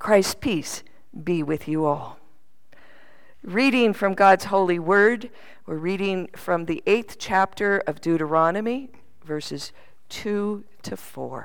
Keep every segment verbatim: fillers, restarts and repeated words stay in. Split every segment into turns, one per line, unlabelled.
Christ's peace be with you all. Reading from God's holy word, we're reading from the eighth chapter of Deuteronomy, verses two to four.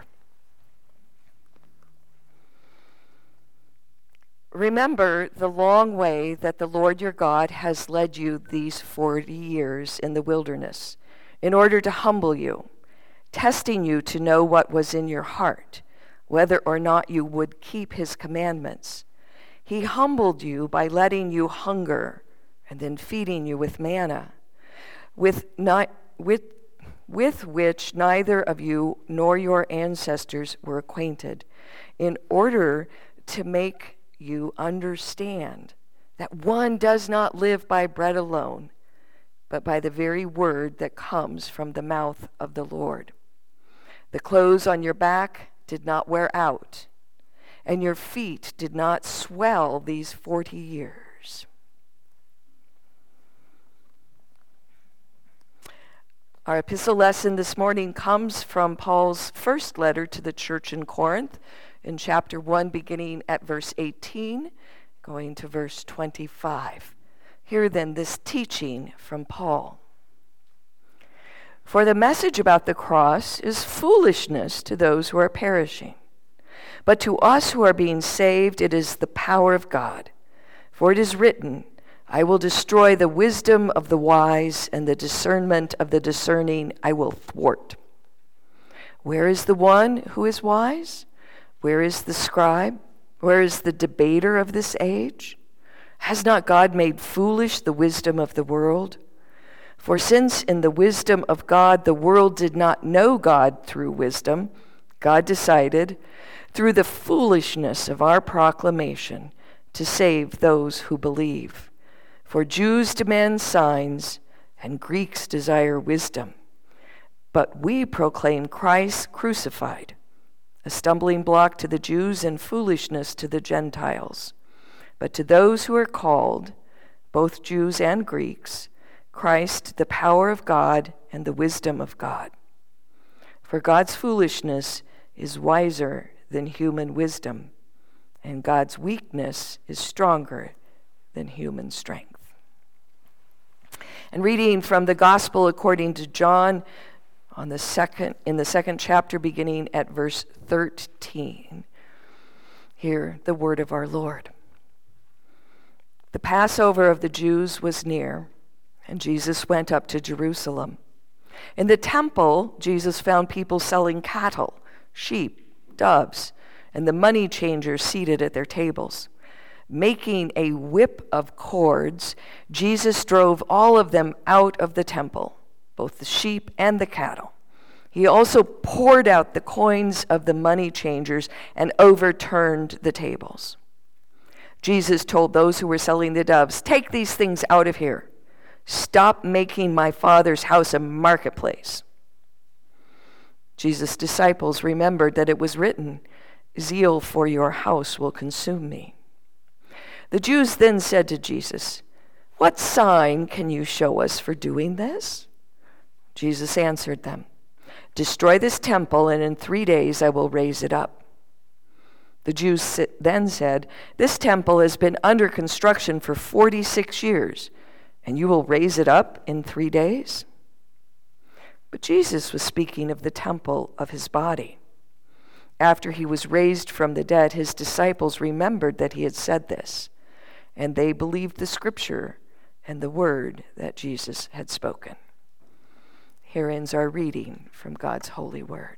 Remember the long way that the Lord your God has led you these forty years in the wilderness, in order to humble you, testing you to know what was in your heart, whether or not you would keep his commandments. He humbled you by letting you hunger and then feeding you with manna, with, ni- with, with which neither of you nor your ancestors were acquainted, in order to make you understand that one does not live by bread alone, but by the very word that comes from the mouth of the Lord. The clothes on your back did not wear out, and your feet did not swell these forty years. Our epistle lesson this morning comes from Paul's first letter to the church in Corinth, in chapter one, beginning at verse eighteen, going to verse twenty-five. Hear then this teaching from Paul. For the message about the cross is foolishness to those who are perishing, but to us who are being saved it is the power of God. For it is written, I will destroy the wisdom of the wise, and the discernment of the discerning I will thwart. Where is the one who is wise? Where is the scribe? Where is the debater of this age? Has not God made foolish the wisdom of the world? For since in the wisdom of God the world did not know God through wisdom, God decided, through the foolishness of our proclamation, to save those who believe. For Jews demand signs, and Greeks desire wisdom. But we proclaim Christ crucified, a stumbling block to the Jews and foolishness to the Gentiles. But to those who are called, both Jews and Greeks, Christ, the power of God and the wisdom of God. For God's foolishness is wiser than human wisdom, and God's weakness is stronger than human strength. And reading from the Gospel according to John, on the second, in the second chapter, beginning at verse thirteen. Hear the word of our Lord. The Passover of the Jews was near, and Jesus went up to Jerusalem. In the temple, Jesus found people selling cattle, sheep, doves, and the money changers seated at their tables. Making a whip of cords, Jesus drove all of them out of the temple, both the sheep and the cattle. He also poured out the coins of the money changers and overturned the tables. Jesus told those who were selling the doves, "Take these things out of here. Stop making my Father's house a marketplace." Jesus' disciples remembered that it was written, "Zeal for your house will consume me." The Jews then said to Jesus, "What sign can you show us for doing this?" Jesus answered them, "Destroy this temple, and in three days I will raise it up." The Jews then said, "This temple has been under construction for forty-six years, and you will raise it up in three days?" But Jesus was speaking of the temple of his body. After he was raised from the dead, his disciples remembered that he had said this, and they believed the scripture and the word that Jesus had spoken. Here ends our reading from God's holy word.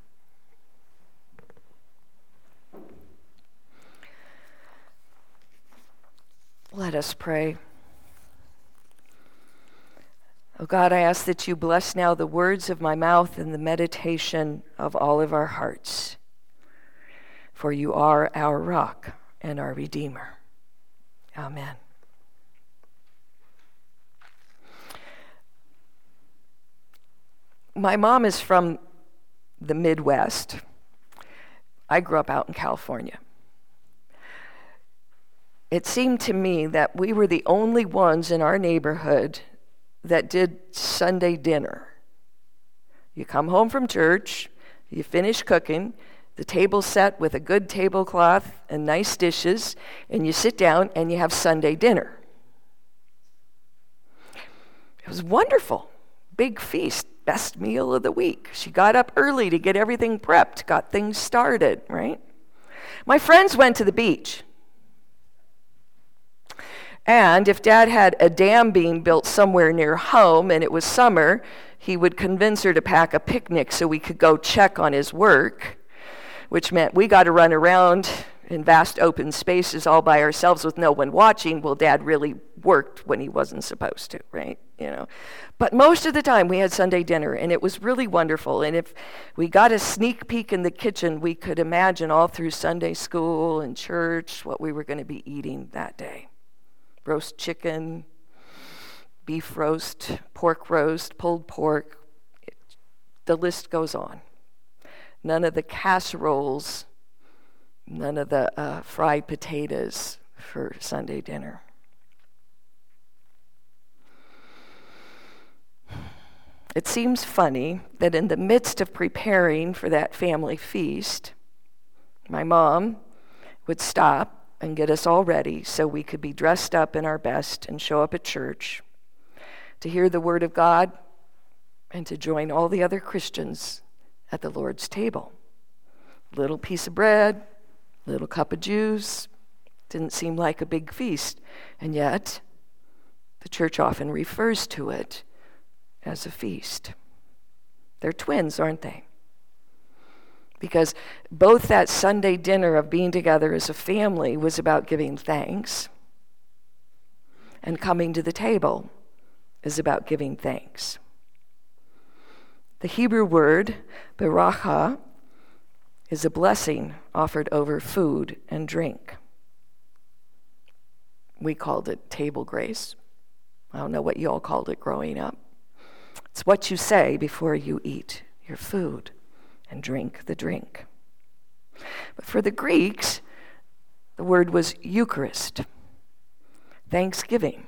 Let us pray. Oh God, I ask that you bless now the words of my mouth and the meditation of all of our hearts. For you are our rock and our Redeemer. Amen. My mom is from the Midwest. I grew up out in California. It seemed to me that we were the only ones in our neighborhood that did Sunday dinner. You come home from church, you finish cooking, the table set with a good tablecloth and nice dishes, and you sit down and you have Sunday dinner. It was wonderful. Big feast, best meal of the week. She got up early to get everything prepped, got things started, right? My friends went to the beach. And if Dad had a dam being built somewhere near home and it was summer, he would convince her to pack a picnic so we could go check on his work, which meant we got to run around in vast open spaces all by ourselves with no one watching. Well, Dad really worked when he wasn't supposed to, right? You know. But most of the time we had Sunday dinner, and it was really wonderful. And if we got a sneak peek in the kitchen, we could imagine all through Sunday school and church what we were going to be eating that day. Roast chicken, beef roast, pork roast, pulled pork. It, the list goes on. None of the casseroles, none of the uh, fried potatoes for Sunday dinner. It seems funny that in the midst of preparing for that family feast, my mom would stop and get us all ready so we could be dressed up in our best and show up at church to hear the Word of God and to join all the other Christians at the Lord's table. Little piece of bread, little cup of juice. Didn't seem like a big feast, and yet the church often refers to it as a feast. They're twins, aren't they? Because both that Sunday dinner of being together as a family was about giving thanks, and coming to the table is about giving thanks. The Hebrew word, beracha, is a blessing offered over food and drink. We called it table grace. I don't know what you all called it growing up. It's what you say before you eat your food and drink the drink. But for the Greeks, the word was Eucharist, thanksgiving,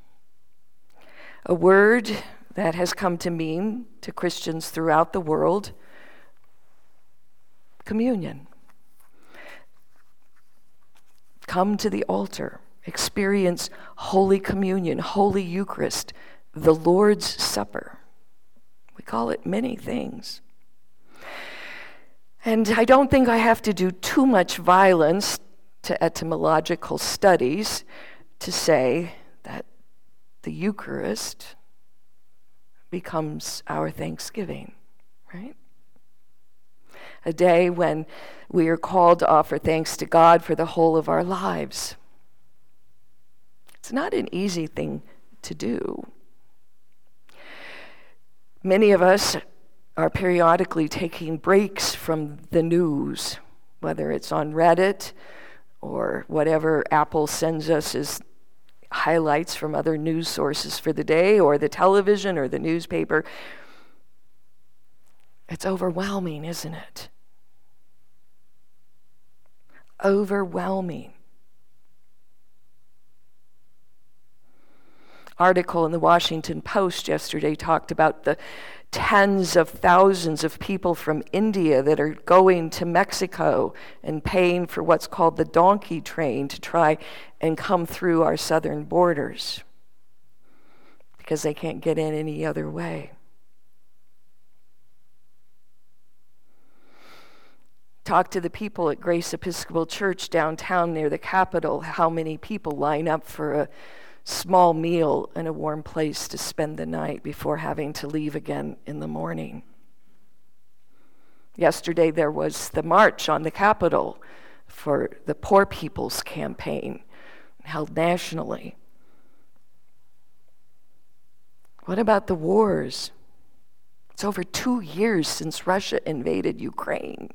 a word that has come to mean to Christians throughout the world communion. Come to the altar, experience Holy Communion, Holy Eucharist, the Lord's Supper. We call it many things. And I don't think I have to do too much violence to etymological studies to say that the Eucharist becomes our Thanksgiving, right? A day when we are called to offer thanks to God for the whole of our lives. It's not an easy thing to do. Many of us are periodically taking breaks from the news, whether it's on Reddit or whatever Apple sends us as highlights from other news sources for the day, or the television or the newspaper. It's overwhelming, isn't it? Overwhelming. Article in the Washington Post yesterday talked about the tens of thousands of people from India that are going to Mexico and paying for what's called the donkey train to try and come through our southern borders because they can't get in any other way. Talk to the people at Grace Episcopal Church downtown near the Capitol, how many people line up for a small meal and a warm place to spend the night before having to leave again in the morning. Yesterday there was the march on the Capitol for the Poor People's Campaign, held nationally. What about the wars? It's over two years since Russia invaded Ukraine.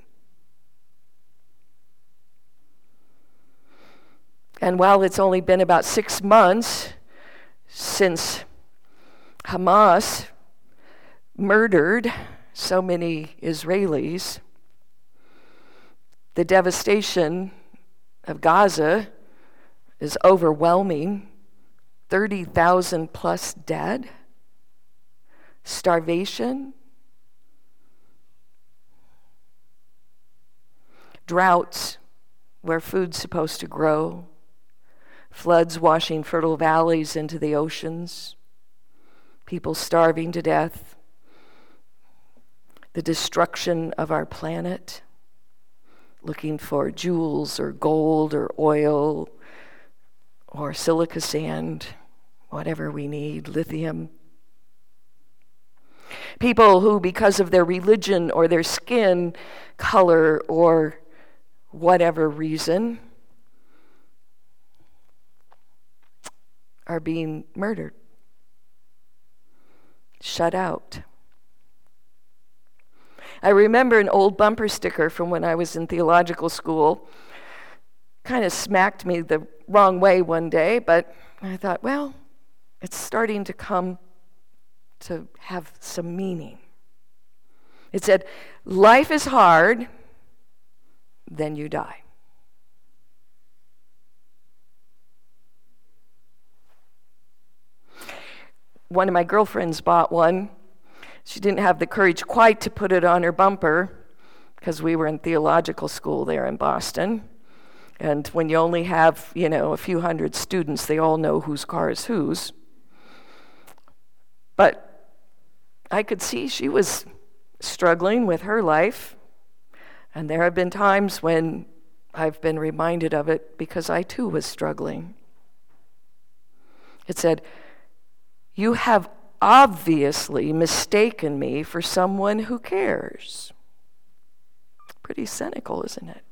And while it's only been about six months since Hamas murdered so many Israelis, the devastation of Gaza is overwhelming. thirty thousand plus dead, starvation. droughts where food's supposed to grow, floods washing fertile valleys into the oceans, people starving to death, the destruction of our planet, looking for jewels or gold or oil or silica sand, whatever we need, lithium. People who, because of their religion or their skin color or whatever reason, are being murdered, shut out. I remember an old bumper sticker from when I was in theological school. Kind of smacked me the wrong way one day, but I thought, well, it's starting to come to have some meaning. It said, life is hard, then you die. One of my girlfriends bought one. She didn't have the courage quite to put it on her bumper because we were in theological school there in Boston. And when you only have, you know, a few hundred students, they all know whose car is whose. But I could see she was struggling with her life. And there have been times when I've been reminded of it because I too was struggling. It said, "You have obviously mistaken me for someone who cares." Pretty cynical, isn't it?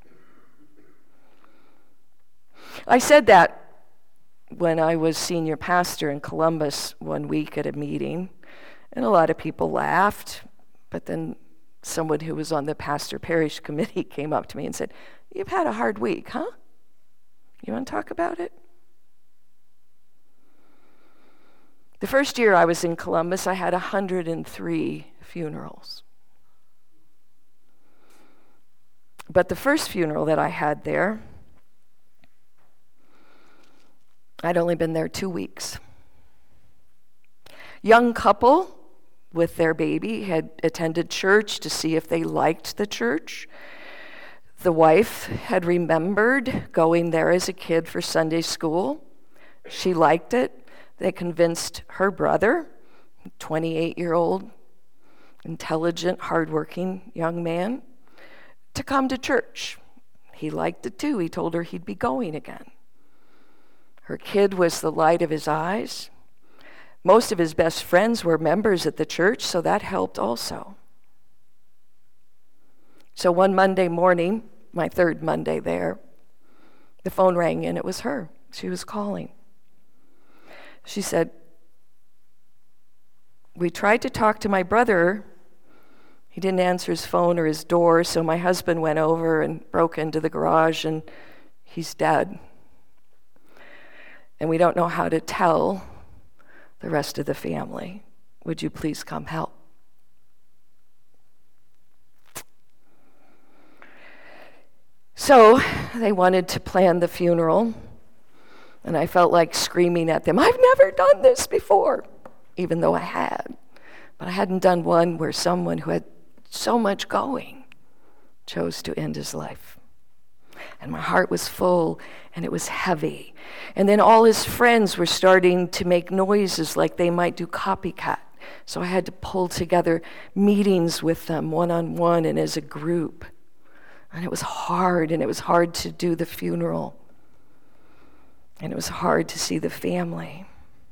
I said that when I was senior pastor in Columbus one week at a meeting, and a lot of people laughed, but then someone who was on the pastor parish committee came up to me and said, "You've had a hard week, huh? You want to talk about it?" The first year I was in Columbus, I had one hundred three funerals. But the first funeral that I had there, I'd only been there two weeks. Young couple with their baby had attended church to see if they liked the church. The wife had remembered going there as a kid for Sunday school. She liked it. They convinced her brother, twenty-eight-year-old, intelligent, hardworking young man, to come to church. He liked it too. He told her he'd be going again. Her kid was the light of his eyes. Most of his best friends were members at the church, so that helped also. So one Monday morning, my third Monday there, the phone rang and it was her. She was calling. She said, "We tried to talk to my brother. He didn't answer his phone or his door, so my husband went over and broke into the garage, and he's dead. And we don't know how to tell the rest of the family. Would you please come help?" So they wanted to plan the funeral, and I felt like screaming at them, "I've never done this before," even though I had. But I hadn't done one where someone who had so much going chose to end his life. And my heart was full, and it was heavy. And then all his friends were starting to make noises like they might do copycat. So I had to pull together meetings with them one-on-one and as a group. And it was hard, and it was hard to do the funeral. And it was hard to see the family.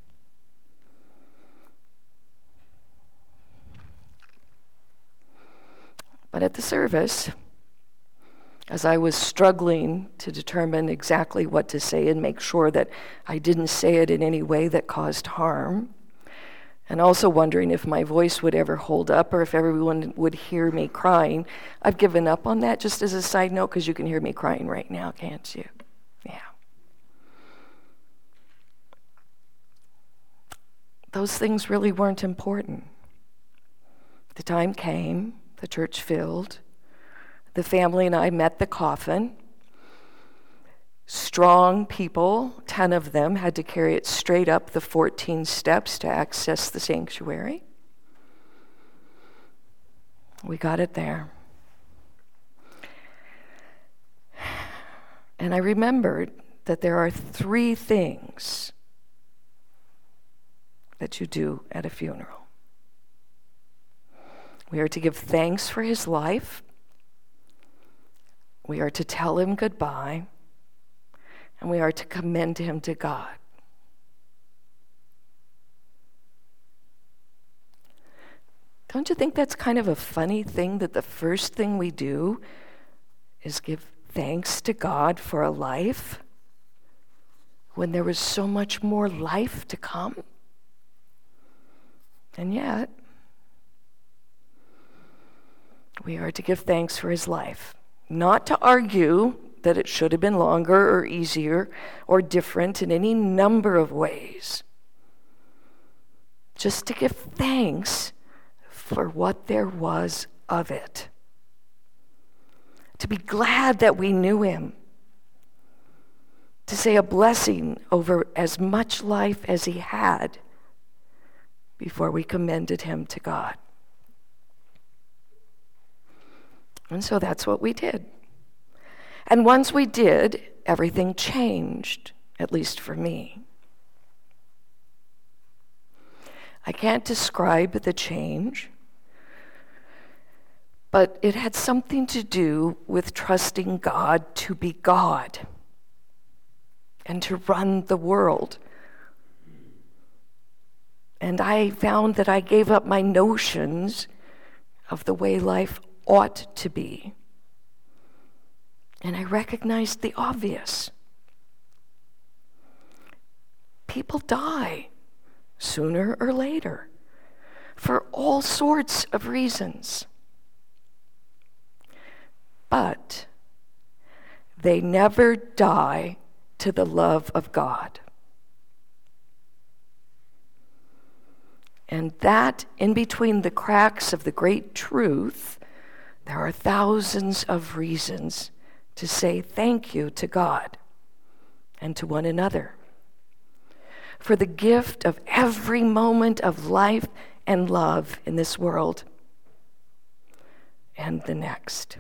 But at the service, as I was struggling to determine exactly what to say and make sure that I didn't say it in any way that caused harm, and also wondering if my voice would ever hold up or if everyone would hear me crying, I've given up on that, just as a side note, because you can hear me crying right now, can't you? Yeah. Those things really weren't important. The time came, the church filled, the family and I met the coffin. Strong people, ten of them, had to carry it straight up the fourteen steps to access the sanctuary. We got it there. And I remembered that there are three things that you do at a funeral. We are to give thanks for his life. We are to tell him goodbye. And we are to commend him to God. Don't you think that's kind of a funny thing, that the first thing we do is give thanks to God for a life when there was so much more life to come? And yet, we are to give thanks for his life, not to argue that it should have been longer or easier or different in any number of ways, just to give thanks for what there was of it. To be glad that we knew him. To say a blessing over as much life as he had before we commended him to God. And so that's what we did. And once we did, everything changed, at least for me. I can't describe the change, but it had something to do with trusting God to be God and to run the world. And I found that I gave up my notions of the way life ought to be. And I recognized the obvious. People die sooner or later for all sorts of reasons. But they never die to the love of God. And that, in between the cracks of the great truth, there are thousands of reasons to say thank you to God and to one another for the gift of every moment of life and love in this world and the next.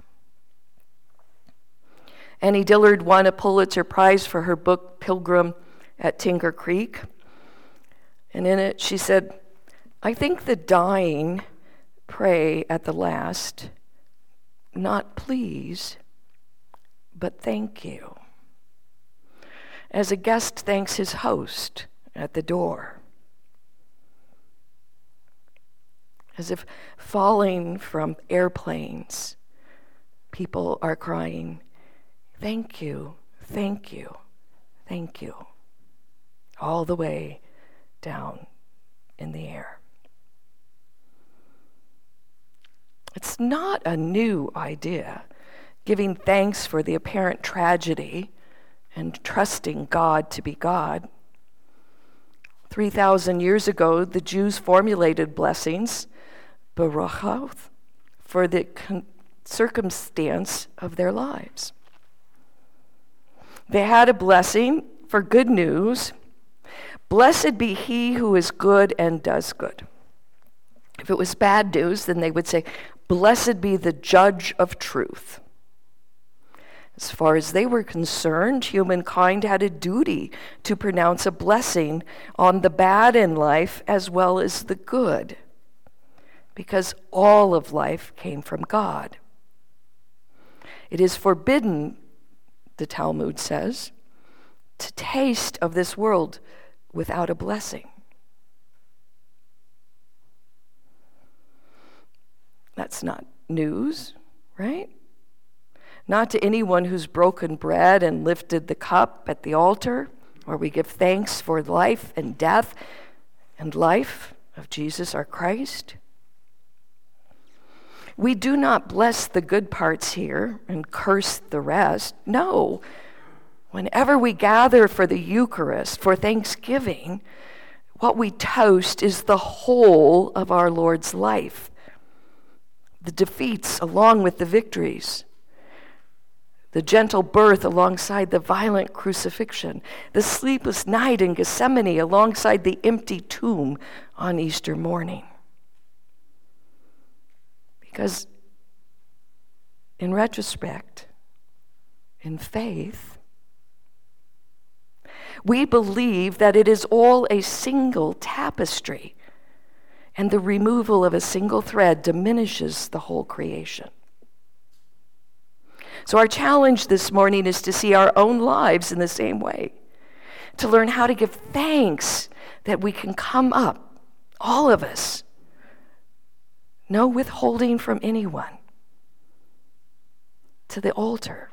Annie Dillard won a Pulitzer Prize for her book, Pilgrim at Tinker Creek. And in it, she said, "I think the dying pray at the last, not please, but thank you, as a guest thanks his host at the door. As if falling from airplanes, people are crying, thank you, thank you, thank you, all the way down in the air." It's not a new idea, giving thanks for the apparent tragedy and trusting God to be God. three thousand years ago, the Jews formulated blessings, baruch, for the con- circumstance of their lives. They had a blessing for good news. Blessed be he who is good and does good. If it was bad news, then they would say, blessed be the judge of truth. As far as they were concerned, humankind had a duty to pronounce a blessing on the bad in life as well as the good, because all of life came from God. It is forbidden, the Talmud says, to taste of this world without a blessing. That's not news, right? Not to anyone who's broken bread and lifted the cup at the altar, where we give thanks for life and death and life of Jesus our Christ. We do not bless the good parts here and curse the rest. No. Whenever we gather for the Eucharist, for Thanksgiving, what we toast is the whole of our Lord's life. The defeats along with the victories. The gentle birth alongside the violent crucifixion. The sleepless night in Gethsemane alongside the empty tomb on Easter morning. Because in retrospect, in faith, We believe that it is all a single tapestry, and the removal of a single thread diminishes the whole creation. So our challenge this morning is to see our own lives in the same way, to learn how to give thanks that we can come up, all of us, no withholding from anyone, to the altar.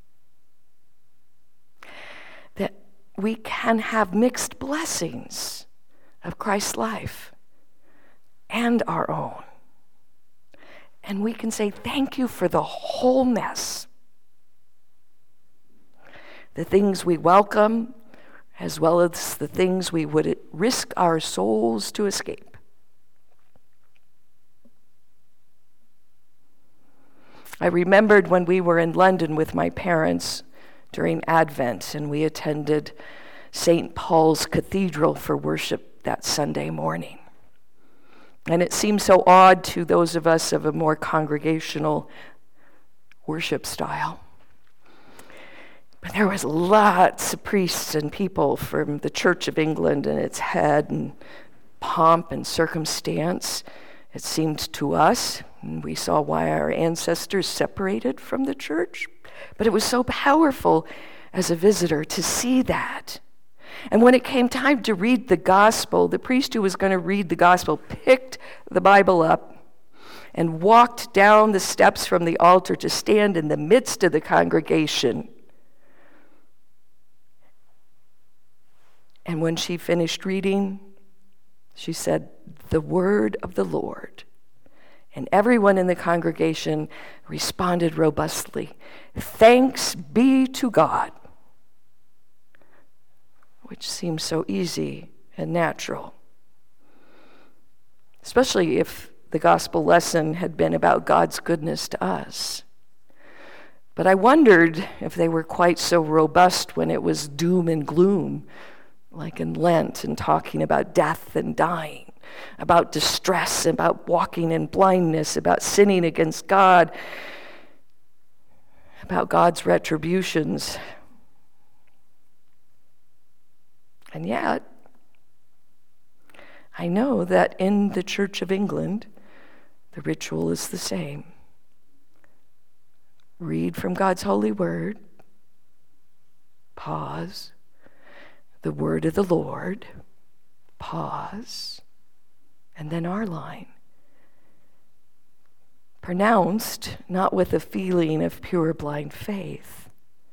That we can have mixed blessings of Christ's life and our own. And we can say, thank you for the whole mess. The things we welcome, as well as the things we would risk our souls to escape. I remembered when we were in London with my parents during Advent, and we attended Saint Paul's Cathedral for worship that Sunday morning. And it seemed so odd to those of us of a more congregational worship style. But there was lots of priests and people from the Church of England and its head and pomp and circumstance. It seemed to us, and we saw why our ancestors separated from the church, but it was so powerful as a visitor to see that. And when it came time to read the gospel, the priest who was going to read the gospel picked the Bible up and walked down the steps from the altar to stand in the midst of the congregation. And when she finished reading, she said, "The word of the Lord." And everyone in the congregation responded robustly, "Thanks be to God," which seems so easy and natural, especially if the gospel lesson had been about God's goodness to us. But I wondered if they were quite so robust when it was doom and gloom, like in Lent, and talking about death and dying, about distress, about walking in blindness, about sinning against God, about God's retributions. And yet, I know that in the Church of England, the ritual is the same. Read from God's holy word, pause, the word of the Lord, pause, and then our line. Pronounced not with a feeling of pure blind faith,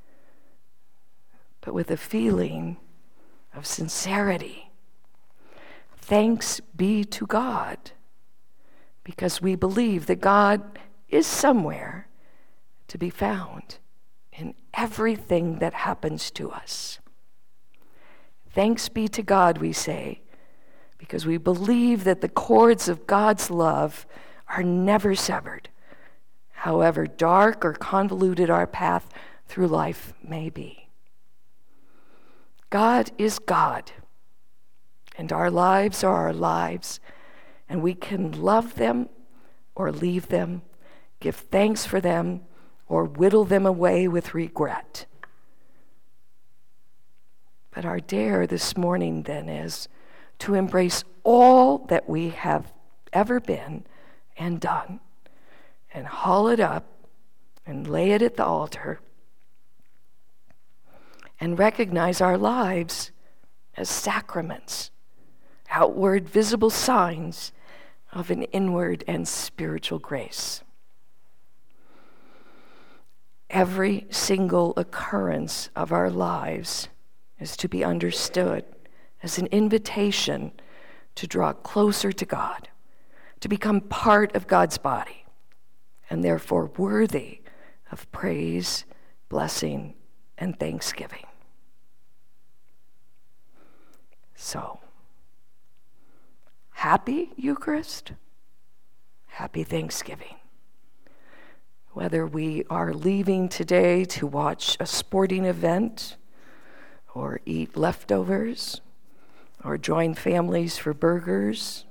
but with a feeling of sincerity. Thanks be to God, because we believe that God is somewhere to be found in everything that happens to us. Thanks be to God, we say, because we believe that the cords of God's love are never severed, however dark or convoluted our path through life may be. God is God, and our lives are our lives, and we can love them or leave them, give thanks for them, or whittle them away with regret. But our dare this morning then is to embrace all that we have ever been and done, and haul it up and lay it at the altar, and recognize our lives as sacraments, outward visible signs of an inward and spiritual grace. Every single occurrence of our lives is to be understood as an invitation to draw closer to God, to become part of God's body, and therefore worthy of praise, blessing, and thanksgiving. So, happy Eucharist, happy Thanksgiving. Whether we are leaving today to watch a sporting event, or eat leftovers, or join families for burgers,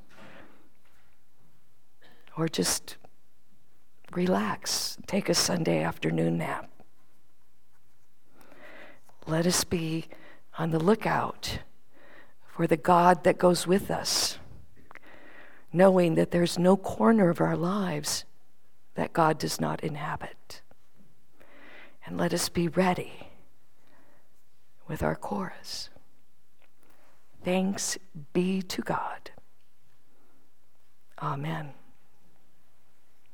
or just relax, take a Sunday afternoon nap. Let us be on the lookout for the God that goes with us, knowing that there's no corner of our lives that God does not inhabit. And let us be ready with our chorus. Thanks be to God. Amen.